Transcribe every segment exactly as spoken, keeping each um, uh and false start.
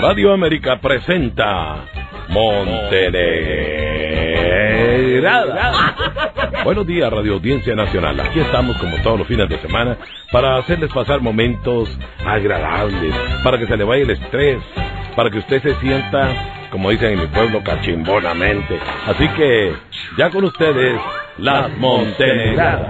Radio América presenta Montenegrada. Buenos días, Radio Audiencia Nacional. Aquí estamos como todos los fines de semana para hacerles pasar momentos agradables, para que se le vaya el estrés, para que usted se sienta, como dicen en mi pueblo, cachimbonamente. Así que, ya con ustedes, las Montenegradas.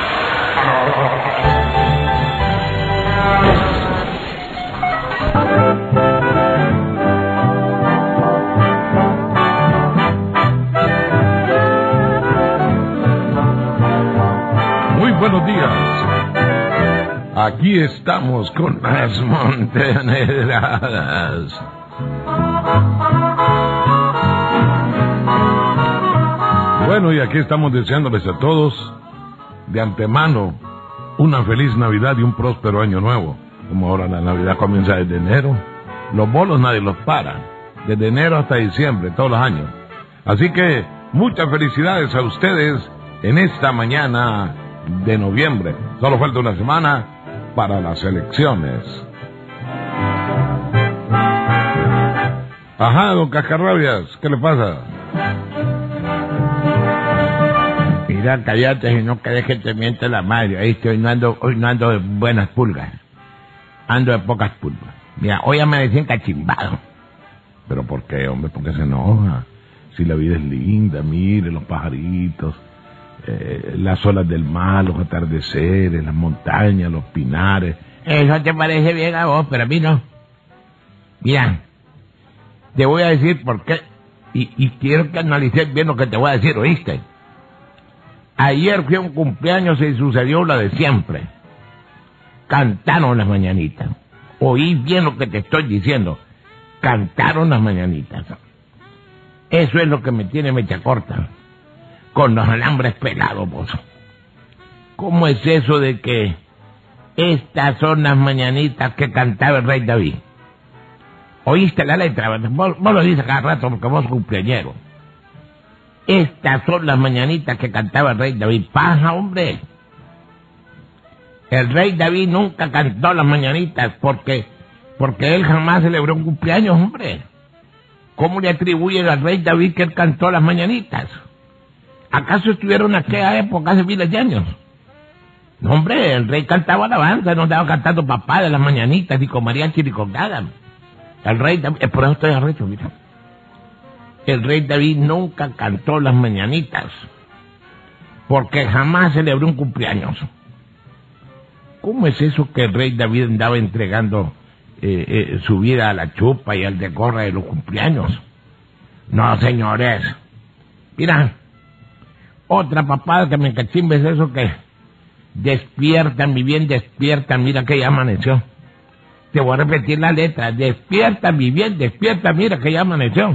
Muy buenos días. Aquí estamos con las Montenegradas. Bueno, y aquí estamos deseándoles a todos de antemano una feliz Navidad y un próspero año nuevo. Como ahora la Navidad comienza desde enero, los bolos nadie los para, desde enero hasta diciembre, todos los años. Así que muchas felicidades a ustedes en esta mañana de noviembre. Solo falta una semana para las elecciones. Ajá, don Cascarrabias, ¿qué le pasa? Mira, cállate y no querés que te miente la madre. Ahí estoy, no ando, hoy no ando de buenas pulgas. Ando de pocas pulgas. Mira, hoy amanecí encachimbado. ¿Pero por qué, hombre? ¿Por qué se enoja? Si la vida es linda, mire los pajaritos, eh, las olas del mar, los atardeceres, las montañas, los pinares. Eso te parece bien a vos, pero a mí no. Mira, te voy a decir por qué, y, y quiero que analices bien lo que te voy a decir, ¿oíste? Ayer fue un cumpleaños y sucedió lo de siempre. Cantaron las mañanitas. Oí bien lo que te estoy diciendo. Cantaron las mañanitas. Eso es lo que me tiene mecha corta. Con los alambres pelados, vos. ¿Cómo es eso de que estas son las mañanitas que cantaba el rey David? ¿Oíste la letra? Vos, vos lo dices cada rato porque vos cumpleañero. Estas son las mañanitas que cantaba el rey David. Paja, hombre. El rey David nunca cantó las mañanitas porque, porque él jamás celebró un cumpleaños, hombre. ¿Cómo le atribuyen al rey David que él cantó las mañanitas? ¿Acaso estuvieron en aquella época hace miles de años? No, hombre, el rey cantaba alabanza, no andaba cantando papá de las mañanitas, ni con mariachi, ni con nada. El rey David, por eso estoy arrecho, mira. El rey David nunca cantó las mañanitas, porque jamás celebró un cumpleaños. ¿Cómo es eso que el rey David andaba entregando eh, eh, su vida a la chupa y al decorre de los cumpleaños? No, señores. Mira, otra papada que me encachimbe es eso que despiertan, mi bien, despiertan, mira que ya amaneció. Te voy a repetir la letra, despierta, mi bien, despierta, mira que ya amaneció.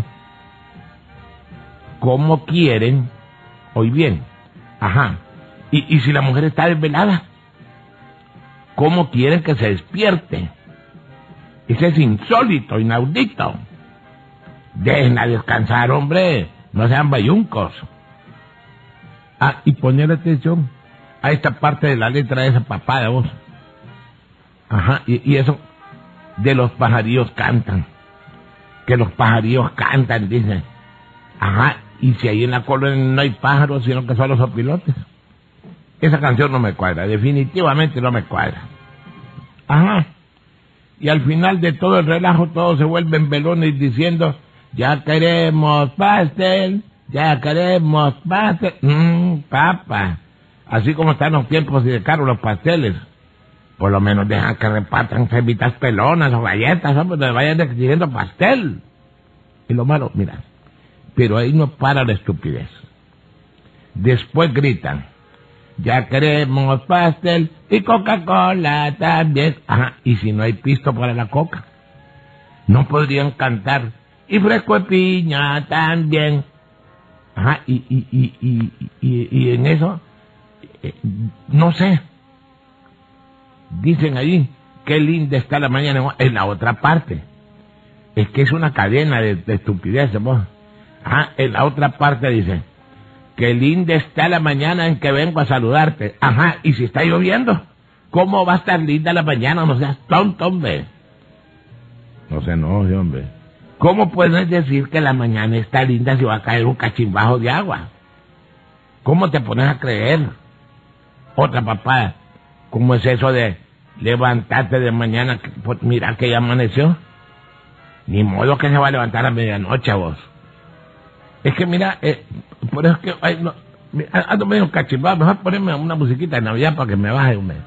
¿Cómo quieren? Hoy bien, ajá, ¿Y, y si la mujer está desvelada? ¿Cómo quieren que se despierte? Eso es insólito, inaudito. Déjenla descansar, hombre, no sean bayuncos. Ah, y poner atención a esta parte de la letra de esa papada, vos. Ajá, y, y eso de los pajarillos cantan. Que los pajarillos cantan, dicen. Ajá, y si ahí en la colonia no hay pájaros, sino que son los opilotes. Esa canción no me cuadra, definitivamente no me cuadra. Ajá. Y al final de todo el relajo, todos se vuelven velones diciendo, ya queremos pastel, ya queremos pastel. Mmm, papa. Así como están los tiempos y de caro los pasteles, por lo menos dejan que repartan semillas pelonas o galletas, hombre, donde vayan exigiendo pastel. Y lo malo, mira, pero ahí no para la estupidez. Después gritan, ya queremos pastel y Coca-Cola también. Ajá, y si no hay pisto para la coca, no podrían cantar y fresco de piña también. Ajá, y, y, y, y, y, y en eso, eh, no sé, dicen ahí, qué linda está la mañana en la otra parte. Es que es una cadena de, de estupideces, vos. Ajá, en la otra parte dicen, qué linda está la mañana en que vengo a saludarte. Ajá, y si está lloviendo, ¿cómo va a estar linda la mañana? No seas tonto, hombre. No se enoje, hombre. ¿Cómo puedes decir que la mañana está linda si va a caer un cachimbajo de agua? ¿Cómo te pones a creer? Otra papá, ¿cómo es eso de levantarte de mañana? Pues mira que ya amaneció. Ni modo que se va a levantar a medianoche a vos. Es que mira, eh, por eso es que ay, no, ando medio cachimbado. Mejor ponerme una musiquita de Navidad para que me baje un mes.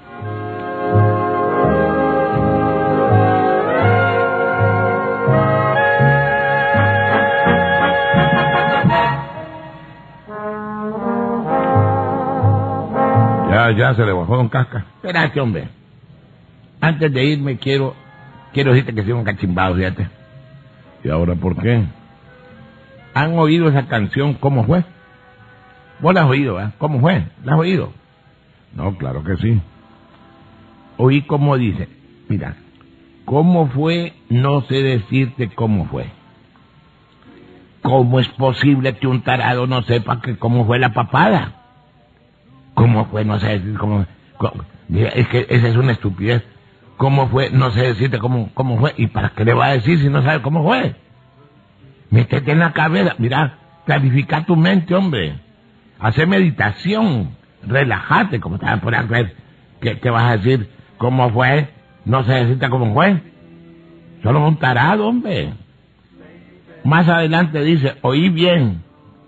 Ya, ya se le bajó don Casca. Espérate, hombre. Antes de irme quiero quiero decirte que soy un cachimbado, fíjate. ¿Y ahora por qué? ¿Han oído esa canción cómo fue? Vos la has oído, ¿eh? ¿Cómo fue? ¿La has oído? No, claro que sí. Oí cómo dice. Mira, ¿cómo fue? No sé decirte cómo fue. ¿Cómo es posible que un tarado no sepa que cómo fue la papada? ¿Cómo fue? No sé decir cómo, cómo... Es que esa es una estupidez. ¿Cómo fue? No sé decirte cómo, cómo fue. ¿Y para qué le va a decir si no sabe cómo fue? Métete en la cabeza. Mira, clarifica tu mente, hombre. Hace meditación. Relájate, como te vas a poner a creer que, que vas a decir cómo fue. No sé decirte cómo fue. Solo un tarado, hombre. Más adelante dice, oí bien.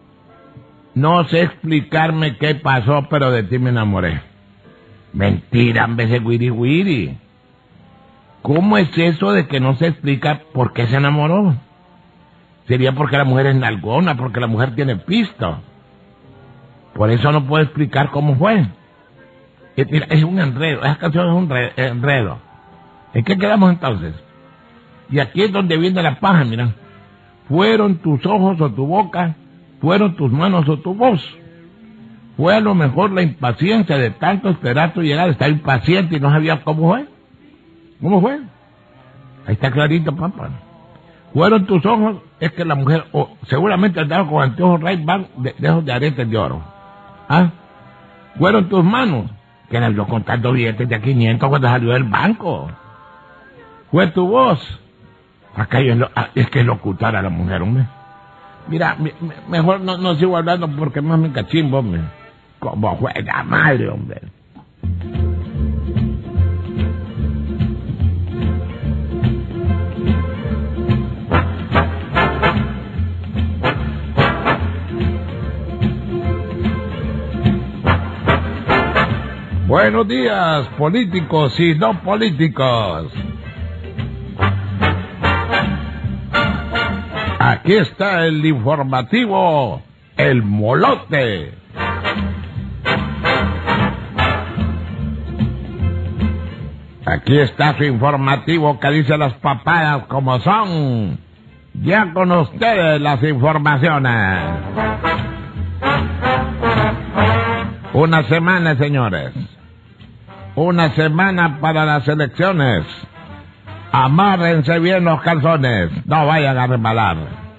No sé explicarme qué pasó, pero de ti me enamoré. Mentira, en vez de wiri wiri. ¿Cómo es eso de que no se explica por qué se enamoró? Sería porque la mujer es nalgona, porque la mujer tiene pisto. Por eso no puedo explicar cómo fue. Es, mira, es un enredo, esa canción es un re, enredo. ¿En qué quedamos entonces? Y aquí es donde viene la paja, mira. Fueron tus ojos o tu boca, fueron tus manos o tu voz. Fue a lo mejor la impaciencia de tanto esperar tu llegada, estar impaciente y no sabía cómo fue. ¿Cómo fue? Ahí está clarito, papá. Fueron tus ojos, es que la mujer, oh, seguramente andaba con anteojos Ray-Ban de, de esos de aretes de oro. ¿Ah? Fueron tus manos, que le dio contando billetes de a quinientos cuando salió del banco. Fue tu voz. Acá es, lo, es que es locutar a la mujer, hombre. Mira, me, me, mejor no, no sigo hablando porque más me cachimbo, hombre. Como juega madre, hombre. Buenos días, políticos y no políticos. Aquí está el informativo, El Molote. Aquí está su informativo que dice las papadas como son. Ya con ustedes las informaciones. Una semana, señores. Una semana para las elecciones. Amárrense bien los calzones, no vayan a resbalar.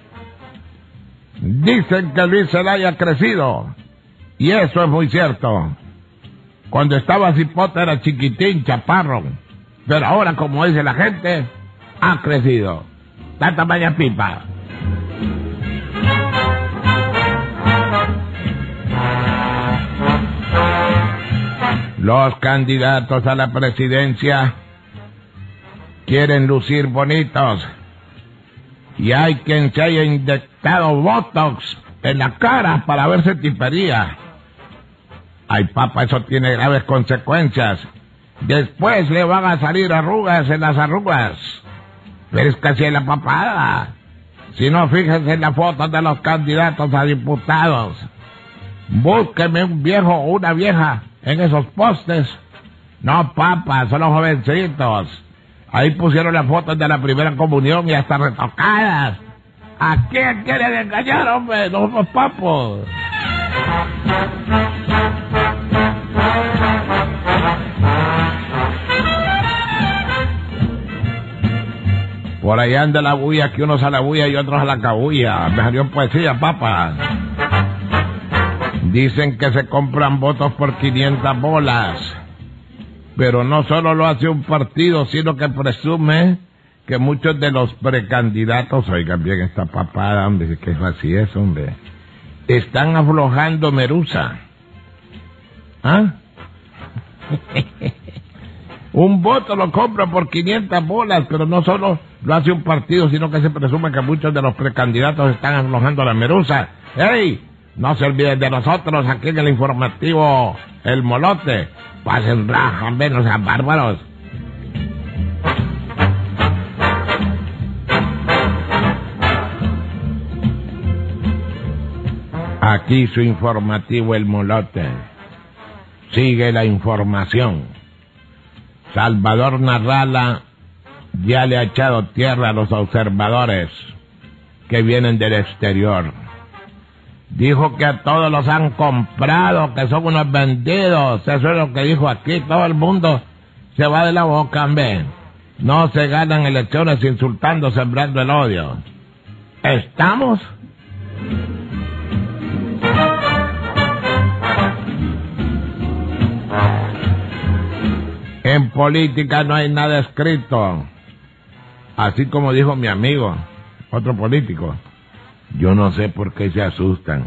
Dicen que Luis Zelaya ha crecido, y eso es muy cierto. Cuando estaba cipote era chiquitín, chaparro, pero ahora, como dice la gente, ha crecido. Tanta vaya pipa. Los candidatos a la presidencia quieren lucir bonitos, y hay quien se haya inyectado botox en la cara para verse tipería. Ay, papá, eso tiene graves consecuencias. Después le van a salir arrugas en las arrugas. Pero es casi la papada. Si no, fíjense en las fotos de los candidatos a diputados. Búsqueme un viejo o una vieja en esos postes. No, papá, son los jovencitos. Ahí pusieron las fotos de la primera comunión y hasta retocadas. ¿A quién quieren engañar, hombre? No somos papos. Por ahí anda la bulla, que unos a la bulla y otros a la cabulla. Me salió en poesía, papá. Dicen que se compran votos por quinientas bolas. Pero no solo lo hace un partido, sino que presume que muchos de los precandidatos, oigan bien esta papada, hombre, que es así es, hombre, están aflojando merusa. ¿Ah? Un voto lo compra por quinientas bolas, pero no solo lo hace un partido, sino que se presume que muchos de los precandidatos están aflojando la merusa. ¡Ey! No se olviden de nosotros aquí en el informativo El Molote. Pasen raja, menos a bárbaros. Aquí su informativo El Molote. Sigue la información. Salvador Narrala ya le ha echado tierra a los observadores que vienen del exterior. Dijo que a todos los han comprado, que son unos vendidos. Eso es lo que dijo aquí. Todo el mundo se va de la boca, hombre. No se ganan elecciones insultando, sembrando el odio. ¿Estamos? En política no hay nada escrito. Así como dijo mi amigo, otro político. Yo no sé por qué se asustan.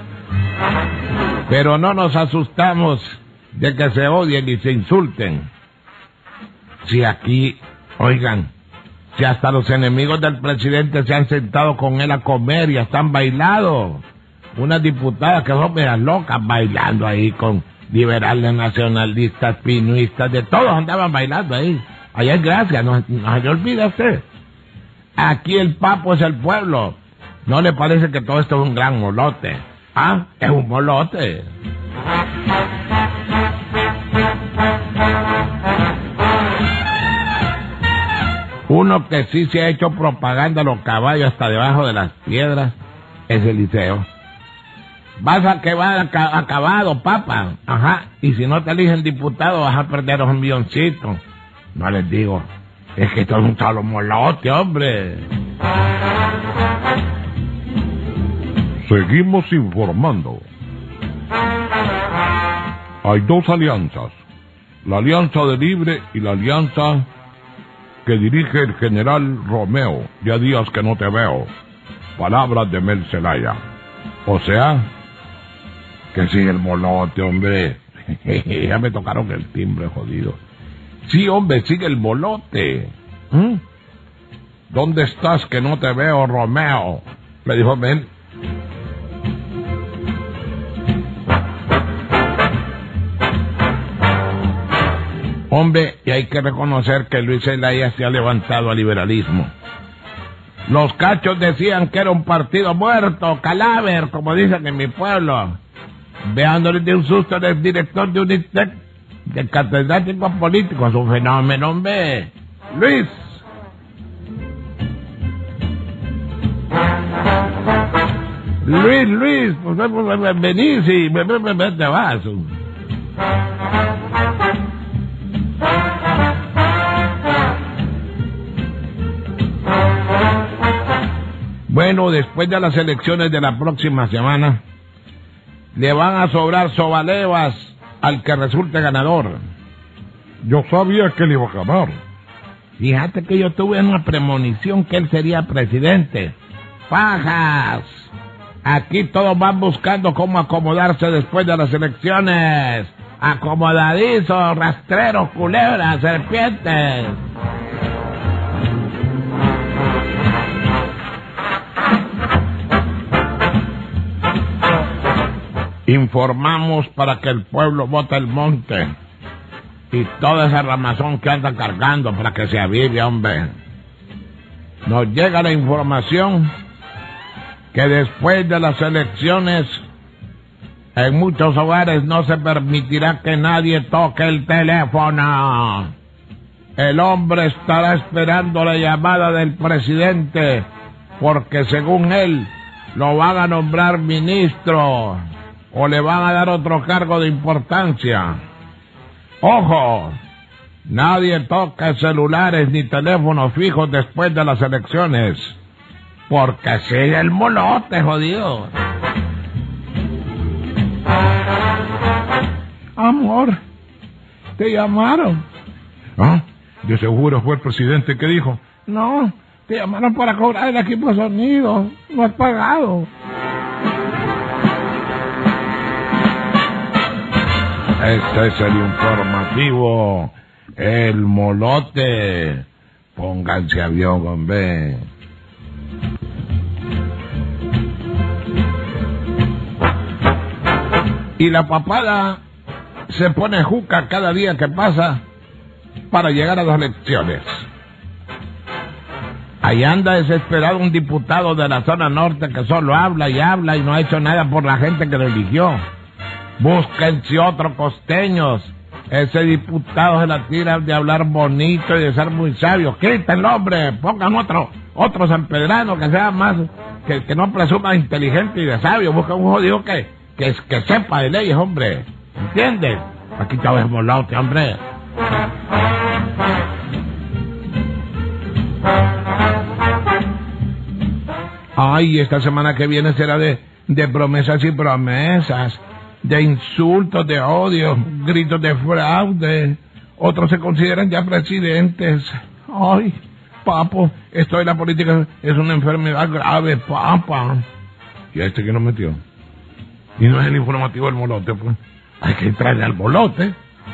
Pero no nos asustamos de que se odien y se insulten. Si aquí, oigan, si hasta los enemigos del presidente se han sentado con él a comer y hasta han bailado. Unas diputadas que son meras locas bailando ahí con liberales, nacionalistas, pinuistas, de todos andaban bailando ahí. Allá es gracia, no, no se olvida usted. Aquí el papo es el pueblo. ¿No le parece que todo esto es un gran molote? Ah, es un molote. Uno que sí se ha hecho propaganda a los caballos hasta debajo de las piedras es Eliseo. Vas a quedar acabado, papa. Ajá. Y si no te eligen diputado, vas a perder un milloncito. No les digo. Es que esto es un solo molote, hombre. Seguimos informando. Hay dos alianzas. La alianza de Libre y la alianza que dirige el general Romeo. Ya días que no te veo. Palabras de Mel Zelaya. O sea, que sigue el molote, hombre. Ya me tocaron el timbre, jodido. Sí, hombre, sigue el molote. ¿Mm? ¿Dónde estás que no te veo, Romeo? Me dijo Mel. Hombre, y hay que reconocer que Luis Zelaya se ha levantado al liberalismo. Los cachos decían que era un partido muerto, cadáver, como dicen en mi pueblo. Veándole de un susto del director de Unitec, de catedrático político, es un fenómeno, hombre. Luis. Luis, Luis, pues venís y te vas. Bueno, después de las elecciones de la próxima semana, le van a sobrar sobalevas al que resulte ganador. Yo sabía que él iba a ganar. Fíjate que yo tuve una premonición que él sería presidente. ¡Pajas! Aquí todos van buscando cómo acomodarse después de las elecciones. Acomodadizos, rastreros, culebras, serpientes. Informamos para que el pueblo vote el monte y toda esa ramazón que anda cargando para que se avive, hombre. Nos llega la información que después de las elecciones en muchos hogares no se permitirá que nadie toque el teléfono. El hombre estará esperando la llamada del presidente porque según él lo van a nombrar ministro o le van a dar otro cargo de importancia. ¡Ojo! Nadie toca celulares ni teléfonos fijos después de las elecciones, porque sigue el molote, jodido. Amor, te llamaron. ¿Ah? De seguro fue el presidente que dijo No, te llamaron para cobrar el equipo de sonido. No has pagado. Este es el informativo El Molote. Pónganse avión, hombre. Y la papada se pone juca cada día que pasa para llegar a las elecciones. Ahí anda desesperado un diputado de la zona norte que solo habla y habla y no ha hecho nada por la gente que lo eligió. Búsquense otros costeños. Ese diputado se la tira de hablar bonito y de ser muy sabio. Quítenlo, hombre. Pongan otro, otro sanpedrano que sea más, que, que no presuma de inteligente y de sabio. Buscan un jodido que, que, que sepa de leyes, hombre. ¿Entiendes? Aquí está el molote, hombre. Ay, esta semana que viene será de, de promesas y promesas, de insultos, de odio, gritos de fraude. Otros se consideran ya presidentes. Ay, papo, esto de la política es una enfermedad grave, papa. ¿Y a este que nos metió? Y no es el informativo del molote, pues. Hay que entrarle al molote.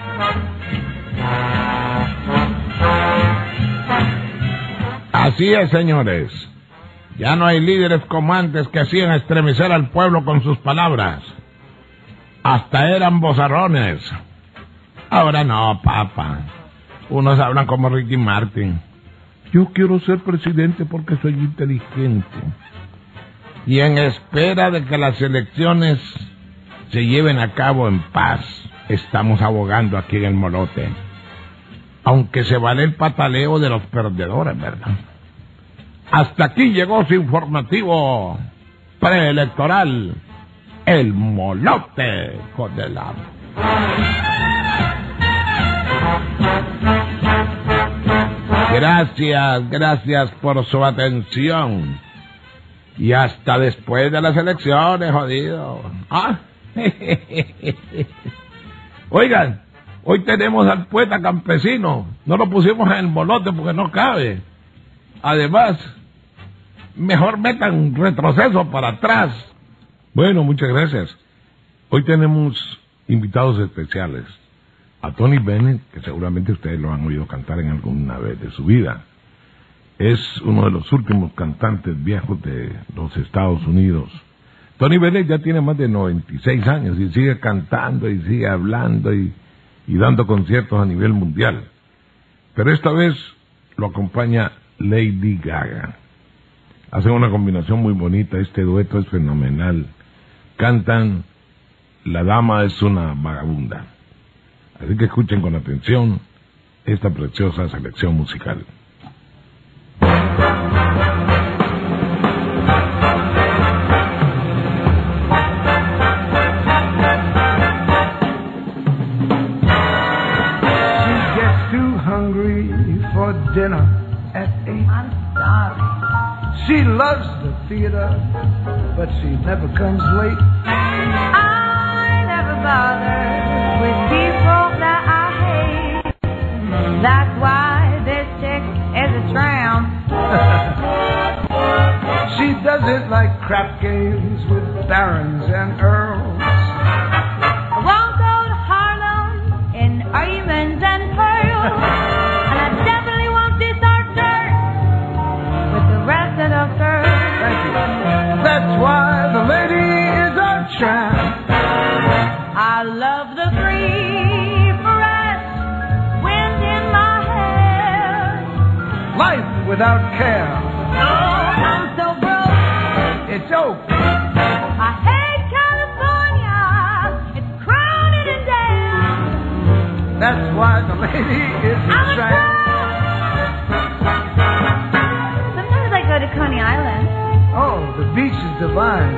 Así es, señores. Ya no hay líderes como antes que hacían estremecer al pueblo con sus palabras. Hasta eran bozarrones. Ahora no, papá. Unos hablan como Ricky Martin. Yo quiero ser presidente porque soy inteligente. Y en espera de que las elecciones se lleven a cabo en paz, estamos abogando aquí en el molote. Aunque se vale el pataleo de los perdedores, ¿verdad? Hasta aquí llegó su informativo preelectoral, el molote con el amo. Gracias, gracias por su atención. Y hasta después de las elecciones, jodido. ¿Ah? Oigan, hoy tenemos al poeta campesino. No lo pusimos en el molote porque no cabe. Además, mejor metan retroceso para atrás. Bueno, muchas gracias. Hoy tenemos invitados especiales. A Tony Bennett, que seguramente ustedes lo han oído cantar en alguna vez de su vida. Es uno de los últimos cantantes viejos de los Estados Unidos. Tony Bennett ya tiene más de noventa y seis años y sigue cantando y sigue hablando y, y dando conciertos a nivel mundial. Pero esta vez lo acompaña Lady Gaga. Hacen una combinación muy bonita, este dueto es fenomenal. Cantan La dama es una vagabunda. Así que escuchen con atención esta preciosa selección musical. For dinner at eight. I'm sorry. She loves the theater, but she never comes late. I never bother with people that I hate. That's why this chick is a tramp. She doesn't like crap games with barons and earls. I won't go to Harlem in diamonds and pearls. That's why the lady is a tramp. I love the free, fresh wind in my hair. Life without care. Oh, I'm so broke. It's oak. I hate California. It's crowded and damn. That's why the lady is a I'm tramp. A Sometimes I go to Coney Island. Oh, the beach is divine.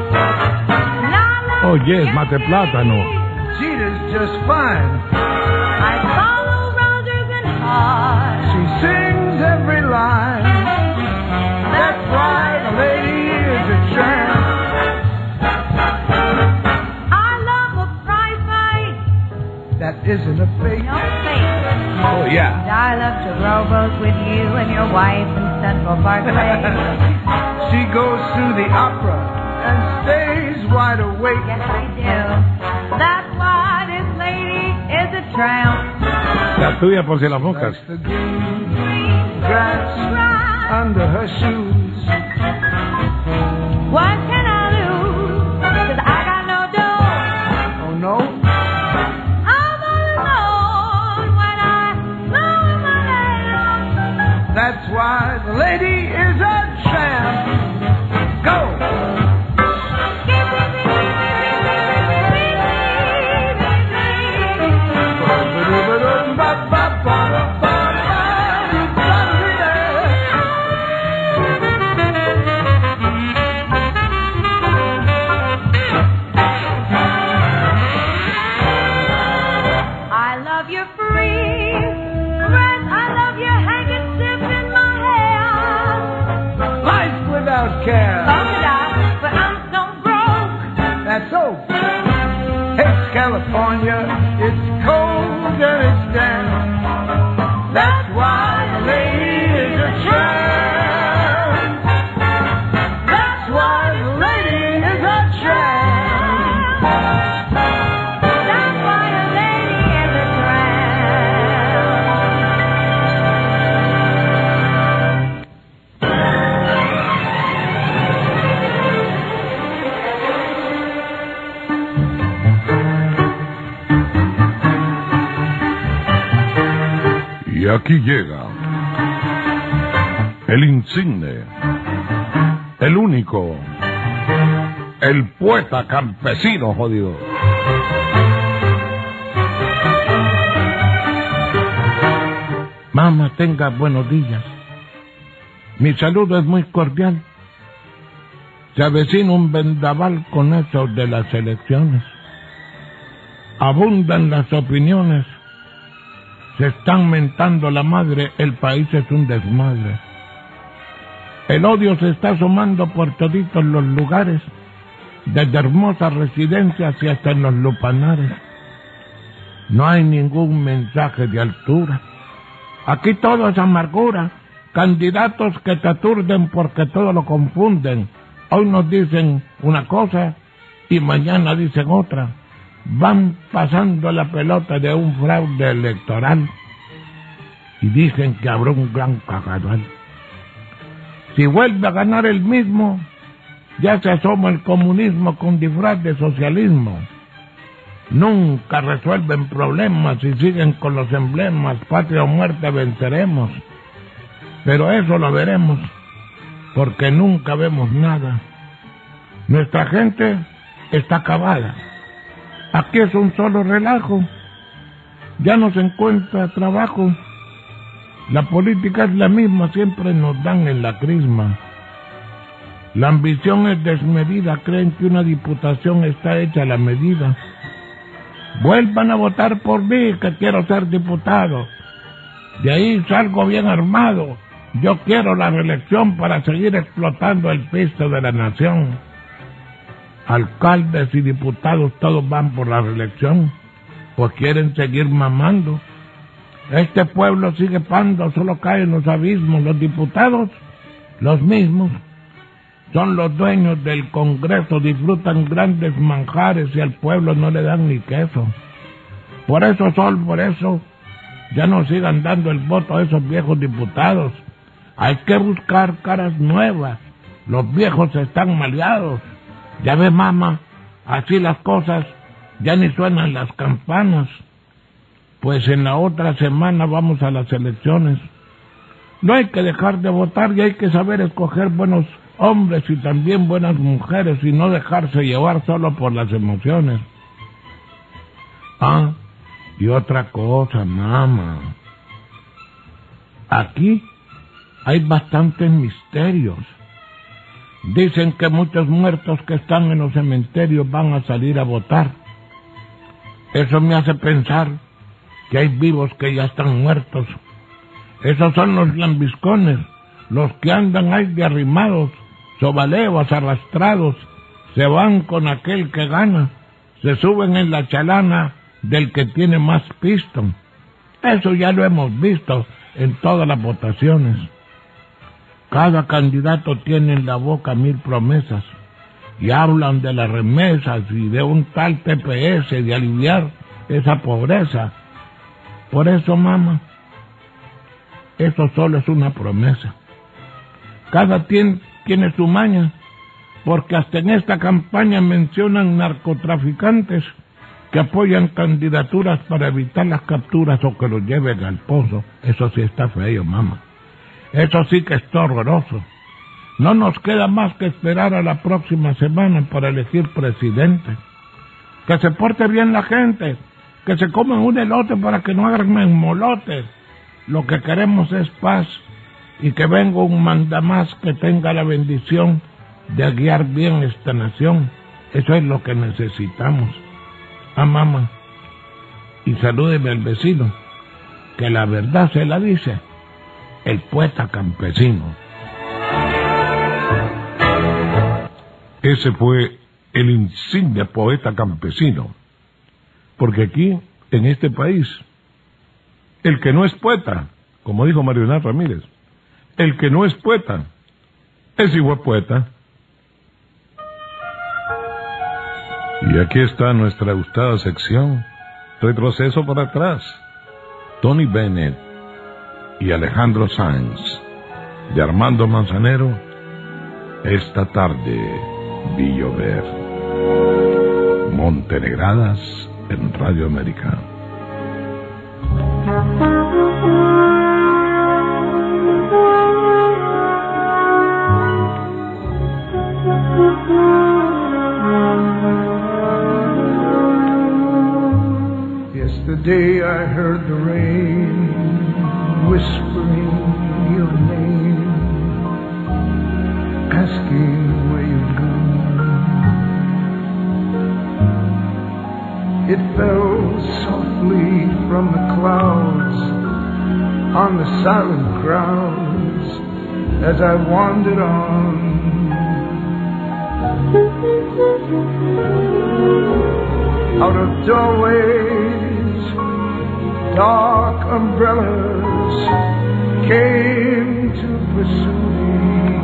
Oh, yes, mate plátano. Cheetah's just fine. I follow Rogers and Hart. She sings every line. That's why the lady is a tramp. I love a prize fight. That isn't a fake. No fake. Oh, yeah. I love to rowboat with you and your wife in Central Park Lake. She goes to the opera and stays wide awake. Yes, I do. That's why this lady is a tramp. La tuya por si las moscas. That's the green grass under her shoes. What can I lose? 'Cause I got no dough. Oh no, I'm all alone when I lose my name. that's why the lady is a tramp. Go! I love your free breath. I love your handkerchief in my hair. Life without care. Polka dot, but I'm so broke. That's so. Hey, California, it's cold and it's damp. That's why the lady is a tramp. That's why the lady is a tramp. That's why a lady is a Y aquí llega el insigne, el único, el poeta campesino, jodido. Mamá, tenga buenos días. Mi saludo es muy cordial. Se avecina un vendaval con eso de las elecciones. Abundan las opiniones. Se están mentando la madre, el país es un desmadre. El odio se está asomando por toditos los lugares, desde hermosas residencias y hasta en los lupanares. No hay ningún mensaje de altura. Aquí todo es amargura, candidatos que te aturden porque todo lo confunden. Hoy nos dicen una cosa y mañana dicen otra. Van pasando la pelota de un fraude electoral y dicen que habrá un gran cagadal. Si vuelve a ganar el mismo, ya se asoma el comunismo con disfraz de socialismo. Nunca resuelven problemas y siguen con los emblemas, patria o muerte venceremos. Pero eso lo veremos, porque nunca vemos nada. Nuestra gente está acabada. Aquí es un solo relajo. Ya no se encuentra trabajo. La política es la misma, siempre nos dan en la crisma. La ambición es desmedida, creen que una diputación está hecha a la medida. Vuelvan a votar por mí, que quiero ser diputado. De ahí salgo bien armado. Yo quiero la reelección para seguir explotando el piso de la nación. Alcaldes y diputados todos van por la reelección, pues quieren seguir mamando. Este pueblo sigue pando, solo cae en los abismos. Los diputados, los mismos, son los dueños del Congreso, disfrutan grandes manjares y al pueblo no le dan ni queso. Por eso, Sol, por eso, ya no sigan dando el voto a esos viejos diputados. Hay que buscar caras nuevas, los viejos están maleados. Ya ves, mamá, así las cosas, ya ni suenan las campanas. Pues en la otra semana vamos a las elecciones. No hay que dejar de votar y hay que saber escoger buenos hombres y también buenas mujeres y no dejarse llevar solo por las emociones. Ah, y otra cosa, mamá. Aquí hay bastantes misterios. Dicen que muchos muertos que están en los cementerios van a salir a votar. Eso me hace pensar que hay vivos que ya están muertos. Esos son los lambiscones, los que andan ahí de arrimados, sobaleos, arrastrados, se van con aquel que gana, se suben en la chalana del que tiene más pisto. Eso ya lo hemos visto en todas las votaciones. Cada candidato tiene en la boca mil promesas y hablan de las remesas y de un tal T P S, de aliviar esa pobreza. Por eso, mamá, eso solo es una promesa. Cada quien tiene su maña, porque hasta en esta campaña mencionan narcotraficantes que apoyan candidaturas para evitar las capturas o que los lleven al pozo. Eso sí está feo, mamá. Eso sí que está horroroso. No nos queda más que esperar a la próxima semana para elegir presidente. Que se porte bien la gente, que se coman un elote para que no hagan molotes. Lo que queremos es paz y que venga un mandamás que tenga la bendición de guiar bien esta nación. Eso es lo que necesitamos. Ah, mamá, y salúdeme al vecino, que la verdad se la dice el poeta campesino. Ese fue el insigne poeta campesino, porque aquí, en este país, el que no es poeta, como dijo Marional Ramírez, el que no es poeta, es igual poeta. Y aquí está nuestra gustada sección, Retroceso para atrás, Tony Bennett y Alejandro Sanz, de Armando Manzanero, Esta tarde vi llover. Montenegradas en Radio América. Yesterday I heard the rain whispering your name, asking where you'd gone. It fell softly from the clouds on the silent crowds as I wandered on. Out of doorways, dark umbrellas came to pursue me.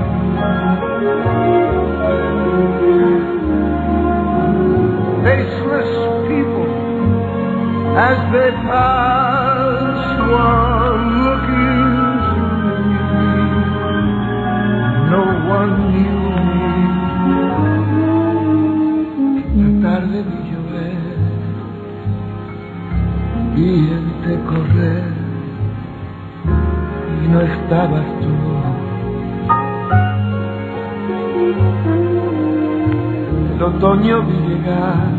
Faceless people, as they passed, were looking through me. No one knew me. La tarde vi llover, vi gente correr y no estabas tú. El otoño vi llegar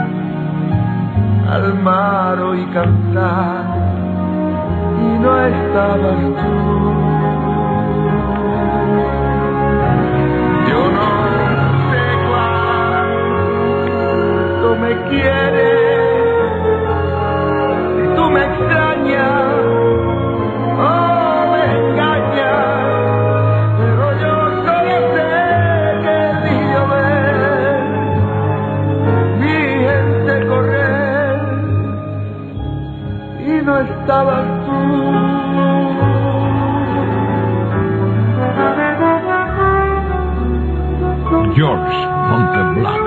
al mar oí cantar y no estabas tú. Yo no sé cuánto me quieres, si tú me extrañas o me engañas, pero yo solo sé que vi llover, vi gente correr y no estabas tú. George Monteblanc.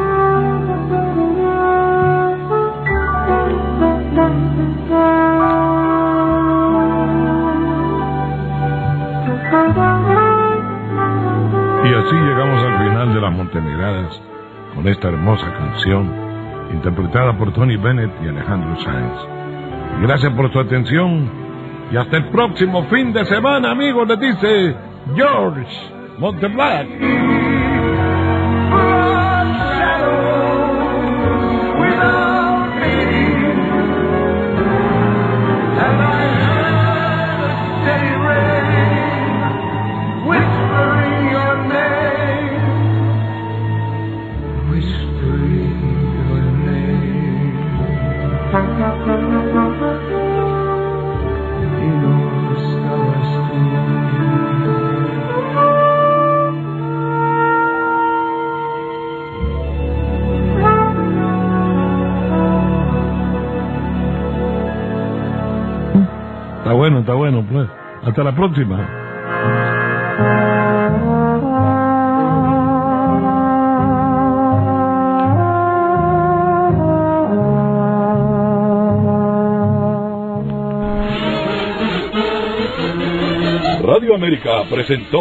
Y así llegamos al final de las Montenegradas con esta hermosa canción interpretada por Tony Bennett y Alejandro Sanz. Gracias por su atención y hasta el próximo fin de semana, amigos, les dice George Monteblanc. Está bueno, está bueno, pues. Hasta la próxima. Radio América presentó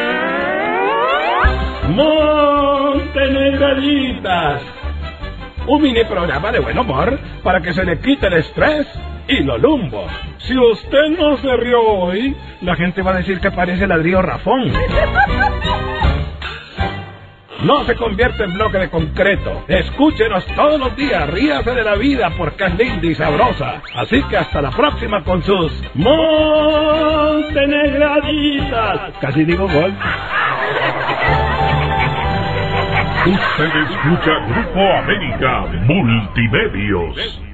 Montenegraditas, un mini programa de buen humor para que se le quite el estrés y lo lumbo. Si usted no se rió hoy, la gente va a decir que parece ladrillo Rafón. No se convierte en bloque de concreto. Escúchenos todos los días, ríase de la vida porque es linda y sabrosa. Así que hasta la próxima con sus Montenegraditas. Casi digo gol. Usted escucha Grupo América Multimedios.